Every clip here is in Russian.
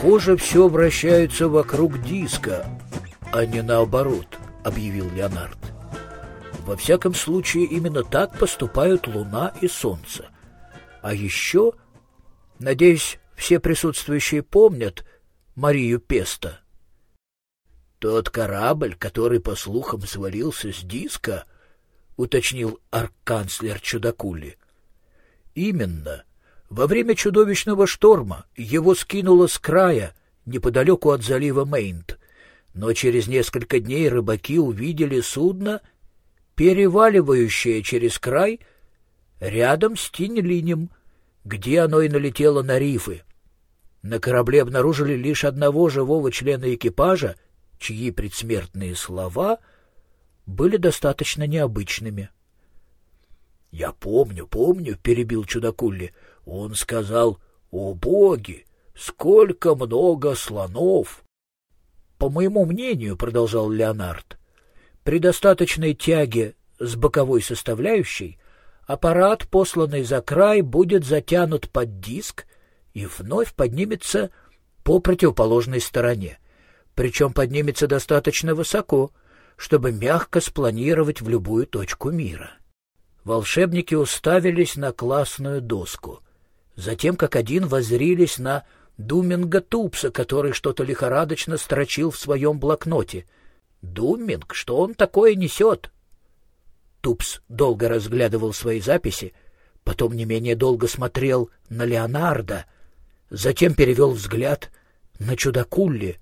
«Похоже, все вращается вокруг диска, а не наоборот», — объявил Леонард. «Во всяком случае, именно так поступают Луна и Солнце. А еще, надеюсь, все присутствующие помнят Марию Песто». «Тот корабль, который, по слухам, свалился с диска», — уточнил арк-канцлер Чудакули. «Именно. Во время чудовищного шторма его скинуло с края, неподалеку от залива Мейнт. Но через несколько дней рыбаки увидели судно, переваливающее через край рядом с Тинь-Линем, где оно и налетело на рифы. На корабле обнаружили лишь одного живого члена экипажа, чьи предсмертные слова были достаточно необычными». «Я помню», — перебил Чудакули. «Он сказал: о боги, сколько много слонов!» «По моему мнению, — продолжал Леонард, — при достаточной тяге с боковой составляющей аппарат, посланный за край, будет затянут под диск и вновь поднимется по противоположной стороне. Причем поднимется достаточно высоко, чтобы мягко спланировать в любую точку мира». Волшебники уставились на классную доску. Затем, как один, воззрились на Думинга Тупса, который что-то лихорадочно строчил в своем блокноте. «Думинг? Что он такое несет?» Тупс долго разглядывал свои записи, потом не менее долго смотрел на Леонарда, затем перевел взгляд на Чудакулли.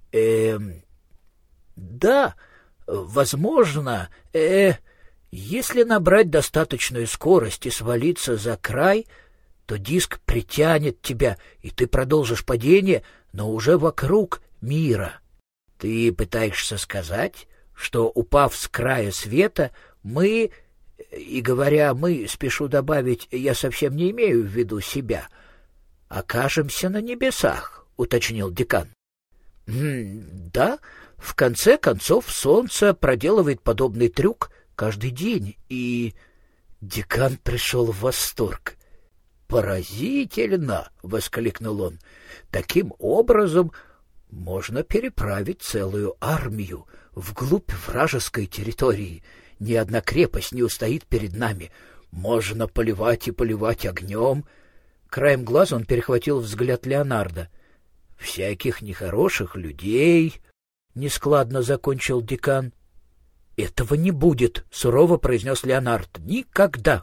«Да, возможно, если набрать достаточную скорость и свалиться за край, то диск притянет тебя, и ты продолжишь падение, но уже вокруг мира. Ты пытаешься сказать, что, упав с края света, мы, и говоря «мы», спешу добавить, я совсем не имею в виду себя, окажемся на небесах», — уточнил декан. «Да, в конце концов Солнце проделывает подобный трюк каждый день, и...» Декан пришел в восторг. «Поразительно!» — воскликнул он. «Таким образом можно переправить целую армию вглубь вражеской территории. Ни одна крепость не устоит перед нами. Можно поливать и поливать огнем». Краем глаза он перехватил взгляд Леонарда. «Всяких нехороших людей», — нескладно закончил декан. «Этого не будет», — сурово произнес Леонард. «Никогда».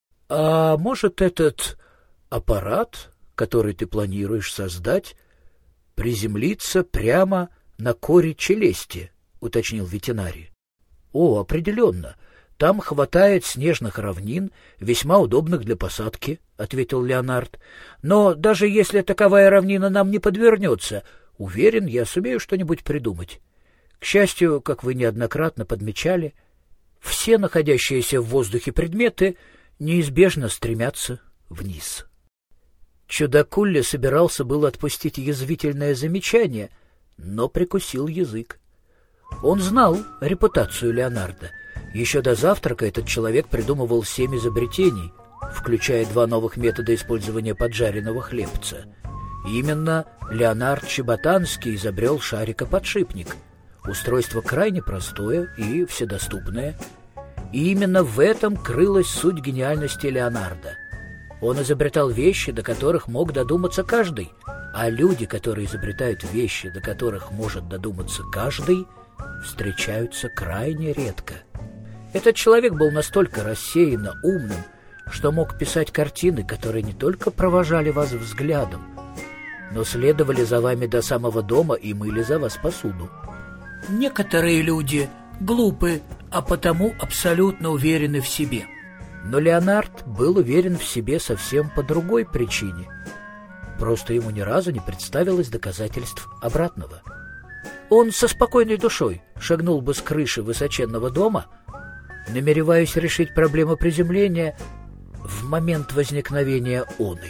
«А может, этот аппарат, который ты планируешь создать, приземлиться прямо на коре челюсти?» — уточнил ветеринарий. «О, определенно. Там хватает снежных равнин, весьма удобных для посадки», — ответил Леонард. «Но даже если таковая равнина нам не подвернется, уверен, я сумею что-нибудь придумать. К счастью, как вы неоднократно подмечали, все находящиеся в воздухе предметы неизбежно стремятся вниз». Чудакулли собирался было отпустить язвительное замечание, но прикусил язык. Он знал репутацию Леонарда. Еще до завтрака этот человек придумывал 7 изобретений, включая 2 новых метода использования поджаренного хлебца. Именно Леонард Чеботанский изобрел шарикоподшипник. Устройство крайне простое и вседоступное. И именно в этом крылась суть гениальности Леонарда. Он изобретал вещи, до которых мог додуматься каждый, а люди, которые изобретают вещи, до которых может додуматься каждый, встречаются крайне редко. Этот человек был настолько рассеянно умным, что мог писать картины, которые не только провожали вас взглядом, но следовали за вами до самого дома и мыли за вас посуду. Некоторые люди глупы, а потому абсолютно уверены в себе. Но Леонард был уверен в себе совсем по другой причине. Просто ему ни разу не представилось доказательств обратного. Он со спокойной душой шагнул бы с крыши высоченного дома, намереваясь решить проблему приземления в момент возникновения оной.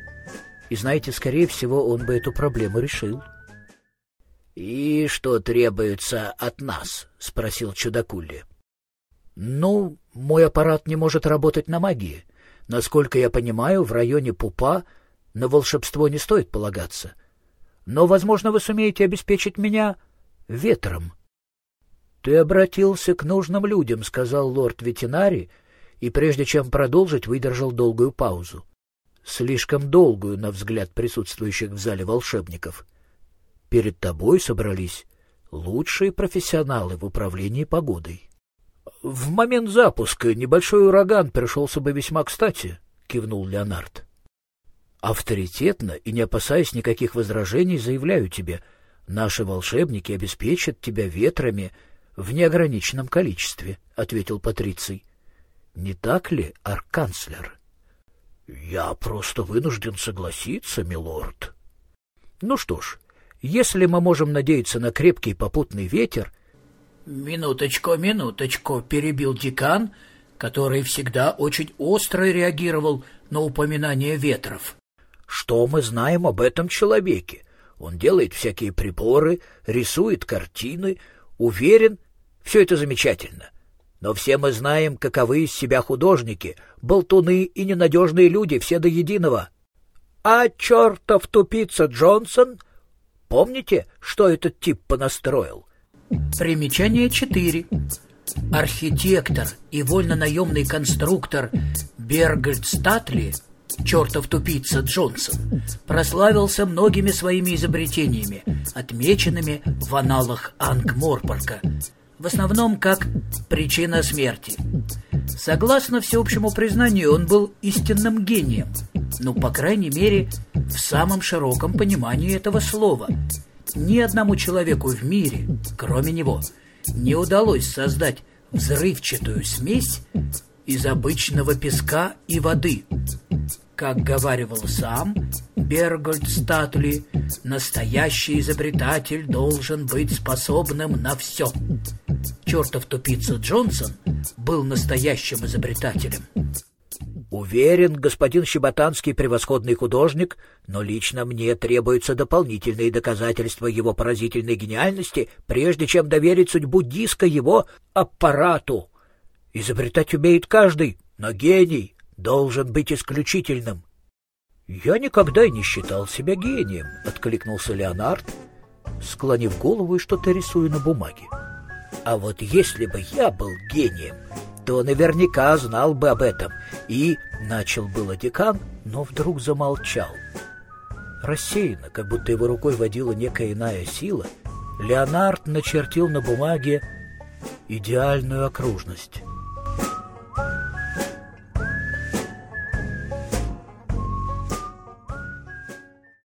И знаете, скорее всего, он бы эту проблему решил. «И что требуется от нас?» — спросил Чудакулли. «Ну, мой аппарат не может работать на магии. Насколько я понимаю, в районе Пупа на волшебство не стоит полагаться. но, возможно, вы сумеете обеспечить меня ветром. — Ты обратился к нужным людям, — сказал лорд-ветеринарий, и прежде чем продолжить, выдержал долгую паузу. Слишком долгую, на взгляд присутствующих в зале волшебников. Перед тобой собрались лучшие профессионалы в управлении погодой. — В момент запуска небольшой ураган пришелся бы весьма кстати, — кивнул Леонард. — Авторитетно и не опасаясь никаких возражений, заявляю тебе, наши волшебники обеспечат тебя ветрами в неограниченном количестве, — ответил Патриций. — Не так ли, арканцлер? — Я просто вынужден согласиться, милорд. — Ну что ж, если мы можем надеяться на крепкий попутный ветер... — Минуточку, — перебил декан, который всегда очень остро реагировал на упоминание ветров. — Что мы знаем об этом человеке? Он делает всякие приборы, рисует картины, уверен, все это замечательно. Но все мы знаем, каковы из себя художники, болтуны и ненадежные люди, все до единого. А чертов тупица Джонсон... Помните, что этот тип понастроил? Примечание 4. Архитектор и вольно-наемный конструктор Бергольд Статли, чертов тупица Джонсон, прославился многими своими изобретениями, отмеченными в аналах Ангморпорка, в основном как причина смерти. Согласно всеобщему признанию, он был истинным гением, ну, по крайней мере, в самом широком понимании этого слова. Ни одному человеку в мире, кроме него, не удалось создать взрывчатую смесь из обычного песка и воды. Как говаривал сам Бергольд Статли, настоящий изобретатель должен быть способным на все. Чертов тупица Джонсон был настоящим изобретателем. Уверен, господин Щеботанский превосходный художник, но лично мне требуются дополнительные доказательства его поразительной гениальности, прежде чем доверить судьбу диска его аппарату. Изобретать умеет каждый, но гений должен быть исключительным. — Я никогда и не считал себя гением, — откликнулся Леонард, склонив голову и что-то рисуя на бумаге. — А вот если бы я был гением, то наверняка знал бы об этом. И начал было декан, но вдруг замолчал. Рассеянно, как будто его рукой водила некая иная сила, Леонард начертил на бумаге идеальную окружность.